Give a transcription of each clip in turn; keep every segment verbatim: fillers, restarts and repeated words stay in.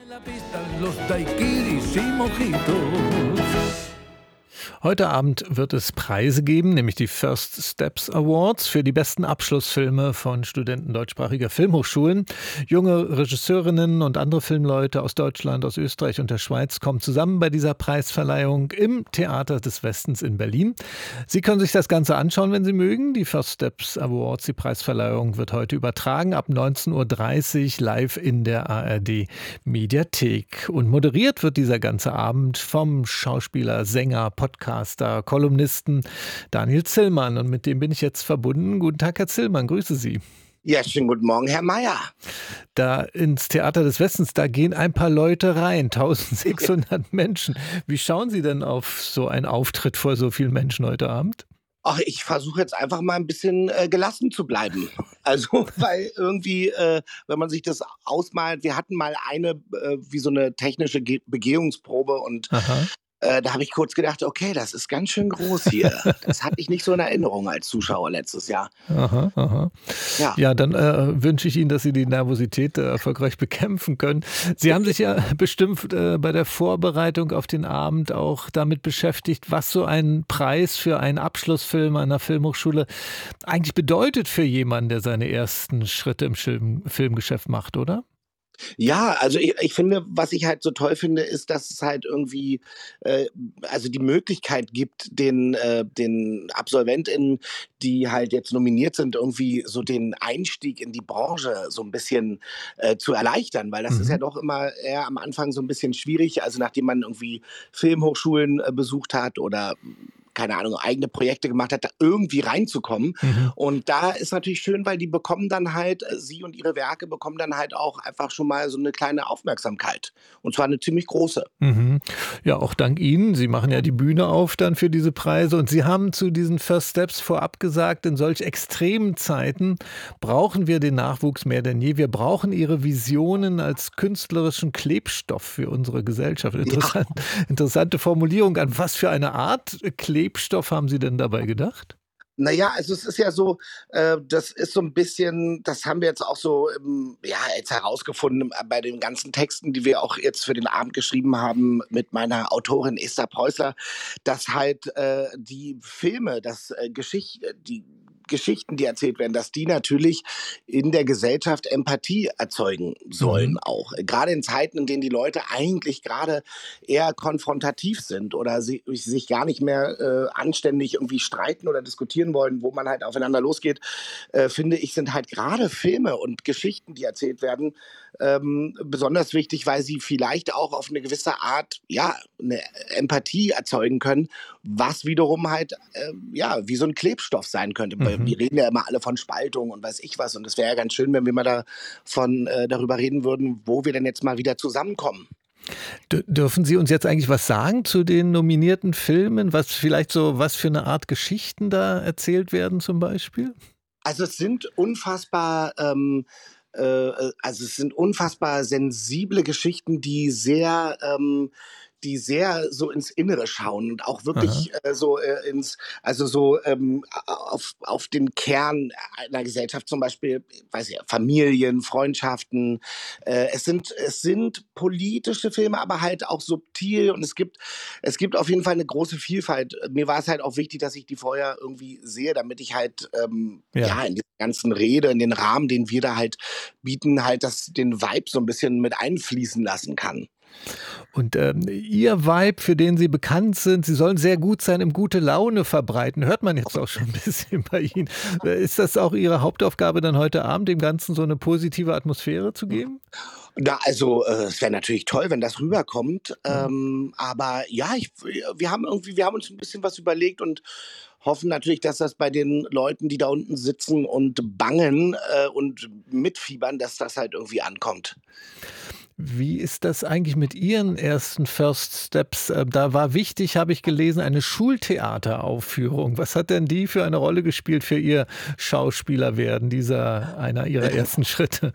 La pista, los daiquiris y mojitos. Heute Abend wird es Preise geben, nämlich die First Steps Awards für die besten Abschlussfilme von Studenten deutschsprachiger Filmhochschulen. Junge Regisseurinnen und andere Filmleute aus Deutschland, aus Österreich und der Schweiz kommen zusammen bei dieser Preisverleihung im Theater des Westens in Berlin. Sie können sich das Ganze anschauen, wenn Sie mögen. Die First Steps Awards, die Preisverleihung, wird heute übertragen ab neunzehn Uhr dreißig live in der A R D Mediathek. Und moderiert wird dieser ganze Abend vom Schauspieler, Sänger, Podcaster, Kolumnisten Daniel Zillmann. Und mit dem bin ich jetzt verbunden. Guten Tag, Herr Zillmann, grüße Sie. Ja, schönen guten Morgen, Herr Mayer. Da ins Theater des Westens, da gehen ein paar Leute rein, eintausendsechshundert Menschen. Wie schauen Sie denn auf so einen Auftritt vor so vielen Menschen heute Abend? Ach, ich versuche jetzt einfach mal ein bisschen äh, gelassen zu bleiben. Also, weil irgendwie, äh, wenn man sich das ausmalt, wir hatten mal eine, äh, wie so eine technische Ge- Begehungsprobe und Aha. Äh, da habe ich kurz gedacht, okay, das ist ganz schön groß hier. Das hatte ich nicht so in Erinnerung als Zuschauer letztes Jahr. Aha, aha. Ja, Ja, dann äh, wünsche ich Ihnen, dass Sie die Nervosität äh, erfolgreich bekämpfen können. Sie haben sich ja bestimmt äh, bei der Vorbereitung auf den Abend auch damit beschäftigt, was so ein Preis für einen Abschlussfilm einer Filmhochschule eigentlich bedeutet für jemanden, der seine ersten Schritte im Film, Filmgeschäft macht, oder? ja, also ich, ich finde, was ich halt so toll finde, ist, dass es halt irgendwie, äh, also die Möglichkeit gibt, den, äh, den AbsolventInnen, die halt jetzt nominiert sind, irgendwie so den Einstieg in die Branche so ein bisschen äh, zu erleichtern, weil das ist ja Mhm. doch immer eher am Anfang so ein bisschen schwierig, also nachdem man irgendwie Filmhochschulen äh, besucht hat oder keine Ahnung, eigene Projekte gemacht hat, da irgendwie reinzukommen. Mhm. Und da ist natürlich schön, weil die bekommen dann halt, äh, sie und ihre Werke bekommen dann halt auch einfach schon mal so eine kleine Aufmerksamkeit. Und zwar eine ziemlich große. Mhm. Ja, auch dank Ihnen. Sie machen ja die Bühne auf dann für diese Preise. Und Sie haben zu diesen First Steps vorab gesagt, in solch extremen Zeiten brauchen wir den Nachwuchs mehr denn je. Wir brauchen Ihre Visionen als künstlerischen Klebstoff für unsere Gesellschaft. Ja. Interessant, interessante Formulierung. An was für eine Art Klebstoff haben Sie denn dabei gedacht? Naja, also es ist ja so, äh, das ist so ein bisschen, das haben wir jetzt auch so, ähm, ja, jetzt herausgefunden äh, bei den ganzen Texten, die wir auch jetzt für den Abend geschrieben haben mit meiner Autorin Esther Preußler, dass halt äh, die Filme, das äh, Geschicht, äh, die Geschichten, die erzählt werden, dass die natürlich in der Gesellschaft Empathie erzeugen sollen Mhm. auch. Gerade in Zeiten, in denen die Leute eigentlich gerade eher konfrontativ sind oder sie, sich gar nicht mehr äh, anständig irgendwie streiten oder diskutieren wollen, wo man halt aufeinander losgeht, äh, finde ich, sind halt gerade Filme und Geschichten, die erzählt werden, ähm, besonders wichtig, weil sie vielleicht auch auf eine gewisse Art, ja, eine Empathie erzeugen können, was wiederum halt, äh, ja, wie so ein Klebstoff sein könnte. Weil Mhm. wir reden ja immer alle von Spaltung und weiß ich was. Und es wäre ja ganz schön, wenn wir mal davon, äh, darüber reden würden, wo wir denn jetzt mal wieder zusammenkommen. D- Dürfen Sie uns jetzt eigentlich was sagen zu den nominierten Filmen? Was vielleicht so, was für eine Art Geschichten da erzählt werden zum Beispiel? Also es sind unfassbar, ähm, äh, äh, also es sind unfassbar sensible Geschichten, die sehr, ähm, die sehr so ins Innere schauen und auch Aha. wirklich äh, so äh, ins, also so ähm, auf, auf den Kern einer Gesellschaft, zum Beispiel, weiß ich, Familien, Freundschaften. Äh, es sind, es sind politische Filme, aber halt auch subtil und es gibt, es gibt auf jeden Fall eine große Vielfalt. Mir war es halt auch wichtig, dass ich die vorher irgendwie sehe, damit ich halt ähm, Ja. ja in dieser ganzen Rede, in den Rahmen, den wir da halt bieten, halt das den Vibe so ein bisschen mit einfließen lassen kann. Und ähm, Ihr Vibe, für den Sie bekannt sind, Sie sollen sehr gut sein, im gute Laune verbreiten. Hört man jetzt auch schon ein bisschen bei Ihnen. Äh, Ist das auch Ihre Hauptaufgabe dann heute Abend, dem Ganzen so eine positive Atmosphäre zu geben? Na, also, äh, es wäre natürlich toll, wenn das rüberkommt. Ja. Ähm, aber ja, ich, wir haben irgendwie, wir haben uns ein bisschen was überlegt und hoffen natürlich, dass das bei den Leuten, die da unten sitzen und bangen äh, und mitfiebern, dass das halt irgendwie ankommt. Wie ist das eigentlich mit Ihren ersten First Steps? Äh, Da war wichtig, habe ich gelesen, eine Schultheateraufführung. Was hat denn die für eine Rolle gespielt für Ihr Schauspielerwerden, dieser einer Ihrer ersten Schritte?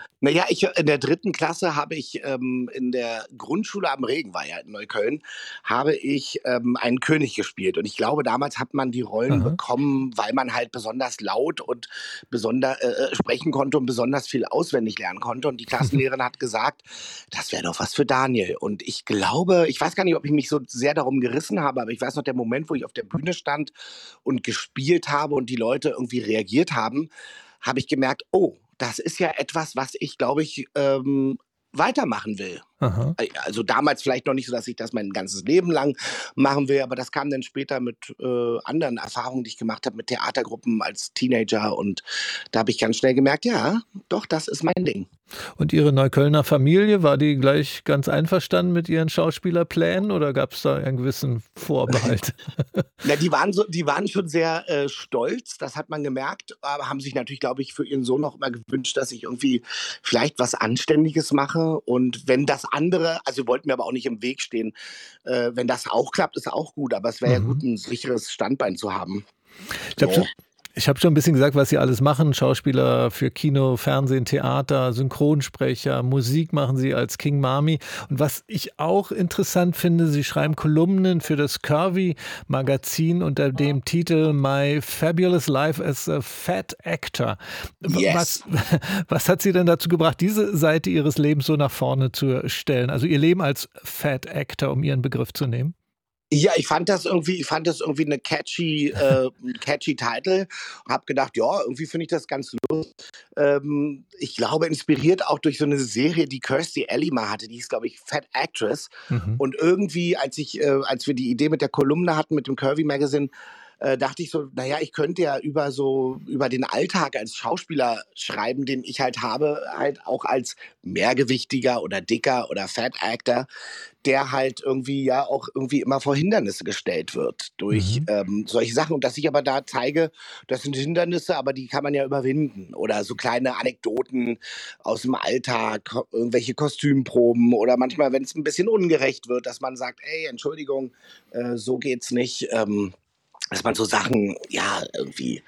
Naja, ich in der dritten Klasse habe ich ähm, in der Grundschule am Regenweiher in Neukölln habe ich ähm, einen König gespielt. Und ich glaube, damals hat man die Rollen Aha. bekommen, weil man halt besonders laut und besonder äh, äh, sprechen konnte und besonders viel auswendig lernen konnte. Und die Klassenlehrerin hat gesagt, das wäre doch was für Daniel. Und ich glaube, ich weiß gar nicht, ob ich mich so sehr darum gerissen habe, aber ich weiß noch, der Moment, wo ich auf der Bühne stand und gespielt habe und die Leute irgendwie reagiert haben, habe ich gemerkt, oh, das ist ja etwas, was ich, glaube ich, ähm, weitermachen will. Aha. Äh, Also damals vielleicht noch nicht so, dass ich das mein ganzes Leben lang machen will, aber das kam dann später mit äh, anderen Erfahrungen, die ich gemacht habe, mit Theatergruppen als Teenager. Und da habe ich ganz schnell gemerkt, ja, doch, das ist mein Ding. Und Ihre Neuköllner Familie, war die gleich ganz einverstanden mit Ihren Schauspielerplänen oder gab es da einen gewissen Vorbehalt? Na, die waren so, die waren schon sehr äh, stolz, das hat man gemerkt, aber haben sich natürlich, glaube ich, für ihren Sohn auch immer gewünscht, dass ich irgendwie vielleicht was Anständiges mache. Und wenn das andere, also sie wollten mir aber auch nicht im Weg stehen, äh, wenn das auch klappt, ist auch gut, aber es wäre ja gut, Mhm. ein sicheres Standbein zu haben. Ich habe So. schon, ich hab schon ein bisschen gesagt, was Sie alles machen. Schauspieler für Kino, Fernsehen, Theater, Synchronsprecher, Musik machen Sie als King Mami. Und was ich auch interessant finde, Sie schreiben Kolumnen für das Curvy-Magazin unter dem Titel My Fabulous Life as a Fat Actor. W- Was, Yes. was hat Sie denn dazu gebracht, diese Seite Ihres Lebens so nach vorne zu stellen? Also Ihr Leben als Fat Actor, um Ihren Begriff zu nehmen? Ja, ich fand das irgendwie ich fand das irgendwie 'ne catchy äh, 'n catchy Title. Habe gedacht: „Ja, irgendwie finde ich das ganz lustig." Ähm, ich glaube, inspiriert auch durch so eine Serie, die Kirstie Alley mal hatte, die hieß, glaube ich, Fat Actress. Mhm. Und irgendwie, als ich äh, als wir die Idee mit der Kolumne hatten, mit dem Curvy Magazine, äh, dachte ich so: „Na ja, ich könnte ja über so über den Alltag als Schauspieler schreiben, den ich halt habe, halt auch als mehrgewichtiger oder dicker oder Fat Actor, der halt irgendwie ja auch irgendwie immer vor Hindernisse gestellt wird durch Mhm. ähm, solche Sachen. Und dass ich aber da zeige, das sind Hindernisse, aber die kann man ja überwinden. Oder so kleine Anekdoten aus dem Alltag, ko- irgendwelche Kostümproben oder manchmal, wenn es ein bisschen ungerecht wird, dass man sagt, ey, Entschuldigung, äh, so geht's nicht. Ähm, dass man so Sachen, ja, irgendwie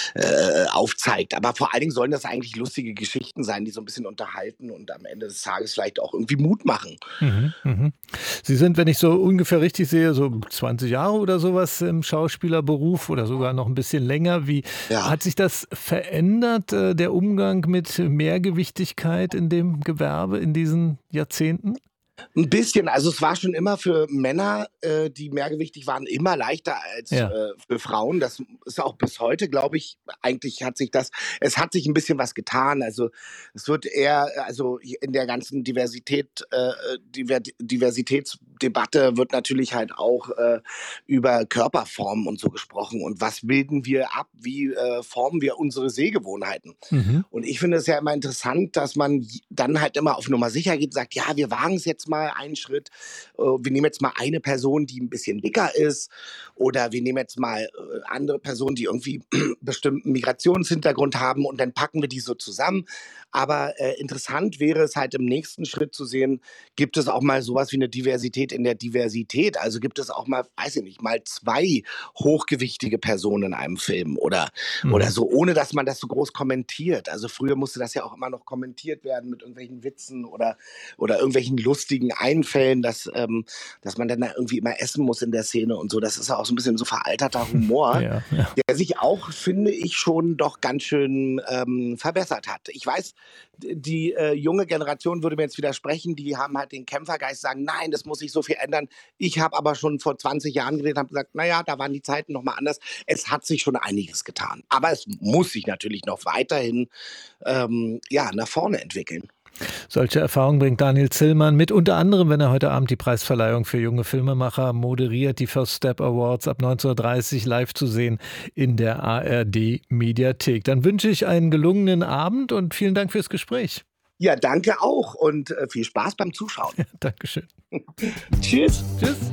äh, aufzeigt. Aber vor allen Dingen sollen das eigentlich lustige Geschichten sein, die so ein bisschen unterhalten und am Ende des Tages vielleicht auch irgendwie Mut machen. Mhm, mhm. Sie sind, wenn ich so ungefähr richtig sehe, so zwanzig Jahre oder sowas im Schauspielerberuf oder sogar noch ein bisschen länger. Wie Ja. hat sich das verändert, äh, der Umgang mit Mehrgewichtigkeit in dem Gewerbe in diesen Jahrzehnten? Ein bisschen. Also, es war schon immer für Männer, äh, die mehrgewichtig waren, immer leichter als Ja. äh, für Frauen. Das ist auch bis heute, glaube ich, eigentlich hat sich das es hat sich ein bisschen was getan. Also, es wird eher also, in der ganzen Diversität äh, Diver Diversitätsdebatte wird natürlich halt auch äh, über Körperformen und so gesprochen und was bilden wir ab, wie äh, formen wir unsere Sehgewohnheiten. Mhm. Und ich finde es ja immer interessant, dass man j- dann halt immer auf Nummer sicher geht und sagt, ja, wir wagen es jetzt mal einen Schritt. Äh, Wir nehmen jetzt mal eine Person, die ein bisschen dicker ist. Oder wir nehmen jetzt mal äh, andere Personen, die irgendwie bestimmten Migrationshintergrund haben und dann packen wir die so zusammen. Aber äh, interessant wäre es halt im nächsten Schritt zu sehen, gibt es auch mal sowas wie eine Diversität in der Diversität? Also gibt es auch mal, weiß ich nicht, mal zwei hochgewichtige Personen in einem Film oder oder Mhm. so, ohne dass man das so groß kommentiert. Also früher musste das ja auch immer noch kommentiert werden mit irgendwelchen Witzen oder, oder irgendwelchen lustigen Einfällen, dass, ähm, dass man dann da irgendwie immer essen muss in der Szene und so. Das ist ja auch so ein bisschen so veralterter Humor, Ja, ja. der sich auch, finde ich, schon doch ganz schön ähm, verbessert hat. Ich weiß, d- die äh, junge Generation würde mir jetzt widersprechen, die haben halt den Kämpfergeist, sagen, nein, das muss sich so viel ändern. Ich habe aber schon vor zwanzig Jahren geredet, habe gesagt, naja, da waren die Zeiten noch mal anders. Es hat sich schon einiges getan. Aber es muss sich natürlich noch weiterhin ähm, ja, nach vorne entwickeln. Solche Erfahrungen bringt Daniel Zillmann mit, unter anderem, wenn er heute Abend die Preisverleihung für junge Filmemacher moderiert, die First Step Awards ab neunzehn Uhr dreißig live zu sehen in der A R D Mediathek. Dann wünsche ich einen gelungenen Abend und vielen Dank fürs Gespräch. Ja, danke auch und äh, viel Spaß beim Zuschauen. Dankeschön. Tschüss. Tschüss.